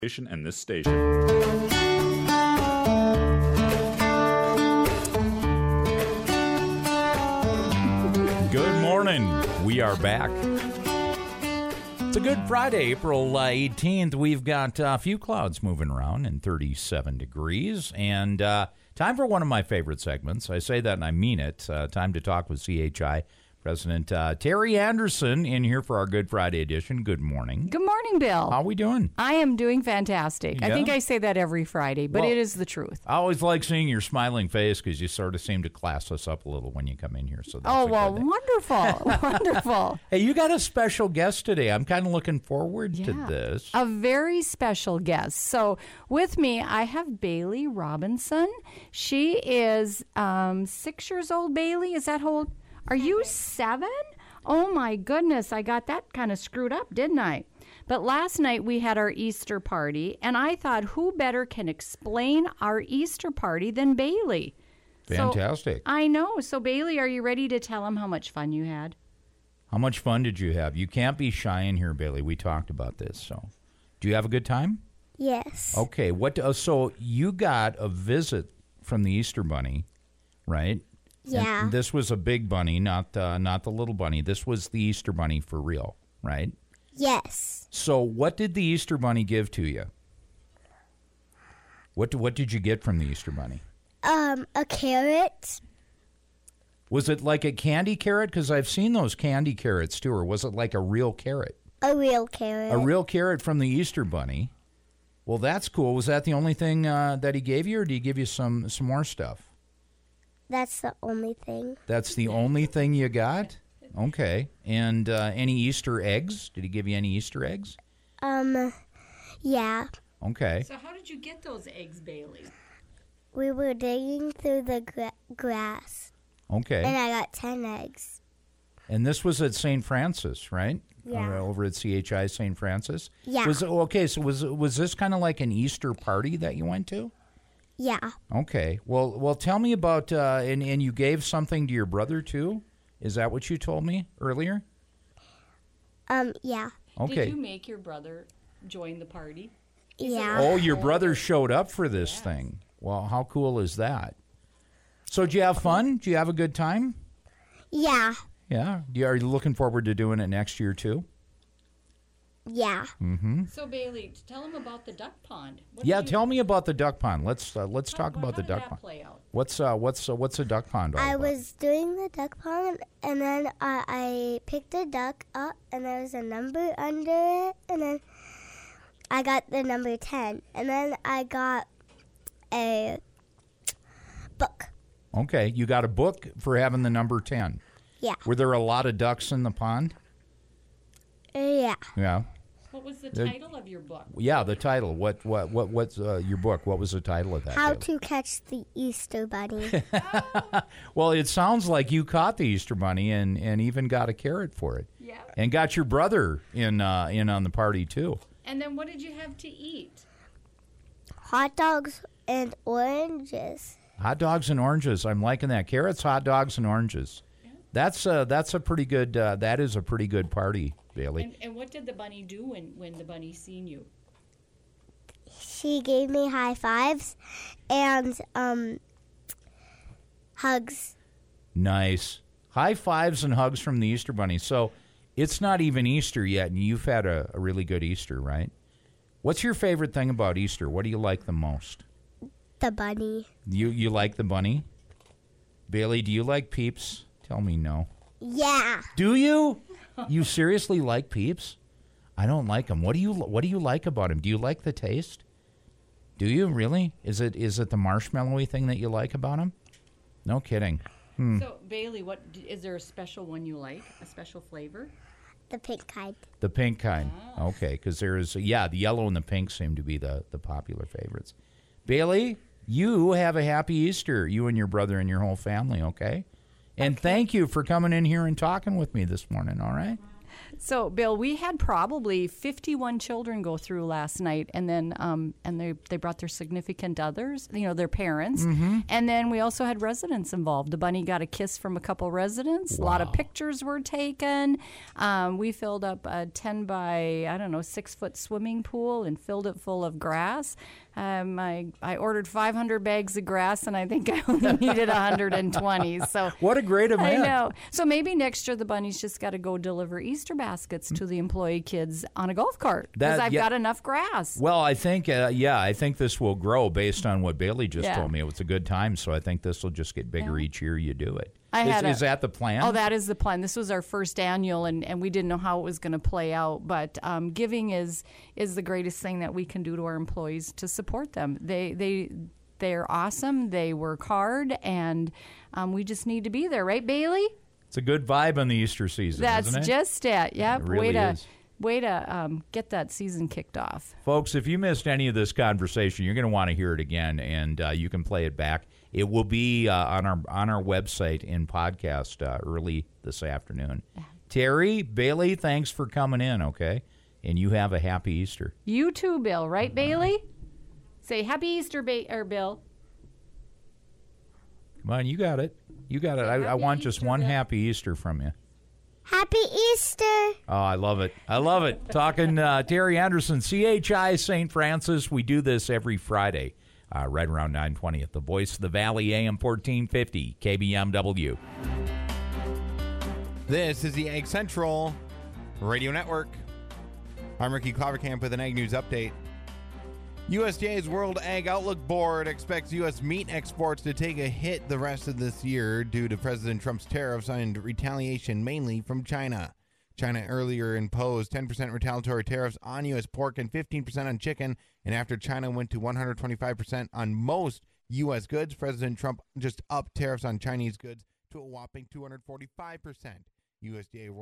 And this station. Good morning. We are back. It's a good Friday, April 18th. We've got a few clouds moving around and 37 degrees. And time for one of my favorite segments. I say that and I mean it. Time to talk with CHI President Terry Anderson in here for our Good Friday edition. Good morning. Good morning, Bill. How are we doing? I am doing fantastic. Yeah? I think I say that every Friday, but it is the truth. I always like seeing your smiling face because you sort of seem to class us up a little when you come in here. So that's wonderful. Wonderful. Hey, you got a special guest today. I'm kind of looking forward to this. A very special guest. So with me, I have Bailey Robinson. She is 6 years old, Bailey. Is that how old? Are you 7? Oh, my goodness. I got that kind of screwed up, didn't I? But last night we had our Easter party, and I thought who better can explain our Easter party than Bailey? Fantastic. So, I know. So, Bailey, are you ready to tell them how much fun you had? How much fun did you have? You can't be shy in here, Bailey. We talked about this. So, do you have a good time? Yes. Okay. So, you got a visit from the Easter Bunny, right? Yeah. And this was a big bunny, not the little bunny. This was the Easter Bunny for real, right? Yes. So what did the Easter Bunny give to you? What did you get from the Easter Bunny? A carrot. Was it like a candy carrot? Because I've seen those candy carrots too. Or was it like a real carrot? A real carrot. A real carrot from the Easter Bunny. Well, that's cool. Was that the only thing that he gave you, or did he give you some more stuff? That's the only thing. That's the only thing you got? Okay. And any Easter eggs? Did he give you any Easter eggs? Yeah. Okay. So how did you get those eggs, Bailey? We were digging through the grass. Okay. And I got 10 eggs. And this was at St. Francis, right? Yeah. Over at CHI St. Francis? Yeah. So was this kind of like an Easter party that you went to? Yeah. Okay. Well, tell me about, and you gave something to your brother, too? Is that what you told me earlier? Yeah. Okay. Did you make your brother join the party? Yeah. Oh, your brother showed up for this thing. Well, how cool is that? So, did you have fun? Did you have a good time? Yeah. Yeah. Are you looking forward to doing it next year, too? Yeah. Mm-hmm. So, Bailey, tell them about the duck pond. Tell me about the duck pond. Let's talk about the duck pond. Play out? What's a duck pond all I about? was doing the duck pond, and then I picked a duck up, and there was a number under it, and then I got the number 10, and then I got a book. Okay, you got a book for having the number 10. Yeah. Were there a lot of ducks in the pond? Yeah. Yeah. What was the title of your book? Yeah, the title. What's your book? What was the title of that? How to Catch the Easter Bunny. Well, it sounds like you caught the Easter Bunny and even got a carrot for it. Yeah. And got your brother in on the party too. And then what did you have to eat? Hot dogs and oranges. Hot dogs and oranges. I'm liking that. Carrots, hot dogs, and oranges. Yeah. That's a pretty good. That is a pretty good party, Bailey. And what did the bunny do when the bunny seen you? She gave me high fives and hugs. Nice. High fives and hugs from the Easter Bunny. So it's not even Easter yet, and you've had a really good Easter, right? What's your favorite thing about Easter? What do you like the most? The bunny. You like the bunny? Bailey, do you like Peeps? Tell me no. Yeah. Do you? You seriously like Peeps? I don't like them. What do you like about them? Do you like the taste? Do you really? Is it the marshmallowy thing that you like about them? No kidding. So Bailey, is there a special one you like? A special flavor? The pink kind. The pink kind. Okay, because there's the yellow and the pink seem to be the popular favorites. Bailey, you have a happy Easter, you and your brother and your whole family, okay? And thank you for coming in here and talking with me this morning, all right? So, Bill, we had probably 51 children go through last night, and then they brought their significant others, their parents, and then we also had residents involved. The bunny got a kiss from a couple residents. Wow. A lot of pictures were taken. We filled up a 10 by 6-foot swimming pool and filled it full of grass. I ordered 500 bags of grass, and I think I only needed 120. So What a great event. I know. So maybe next year the bunnies just got to go deliver Easter baskets to the employee kids on a golf cart because I've got enough grass. Well, I think, I think this will grow based on what Bailey just told me. It was a good time, so I think this will just get bigger each year you do it. Is that the plan? Oh, that is the plan. This was our first annual, and we didn't know how it was going to play out. But giving is the greatest thing that we can do to our employees to support them. They're awesome. They work hard, and we just need to be there, right, Bailey? It's a good vibe on the Easter season, isn't it? That's just it. Yep. It really is. Way to get that season kicked off. Folks, if you missed any of this conversation, you're going to want to hear it again, and you can play it back. It will be on our website in podcast early this afternoon. Terry, Bailey, thanks for coming in, okay? And you have a happy Easter. You too, Bill. Right, Bailey? Say happy Easter, Bill. Come on, you got it. You got it. I want just one happy Easter from you. Happy Easter. Oh, I love it. I love it. Talking Terry Anderson, CHI St. Francis. We do this every Friday, right around 9:20 at the Voice of the Valley, AM 1450, KBMW. This is the Ag Central Radio Network. I'm Ricky Clovercamp with an Ag News Update. USDA's World Ag Outlook Board expects U.S. meat exports to take a hit the rest of this year due to President Trump's tariffs and retaliation mainly from China. China earlier imposed 10% retaliatory tariffs on U.S. pork and 15% on chicken, and after China went to 125% on most U.S. goods, President Trump just upped tariffs on Chinese goods to a whopping 245%. USDA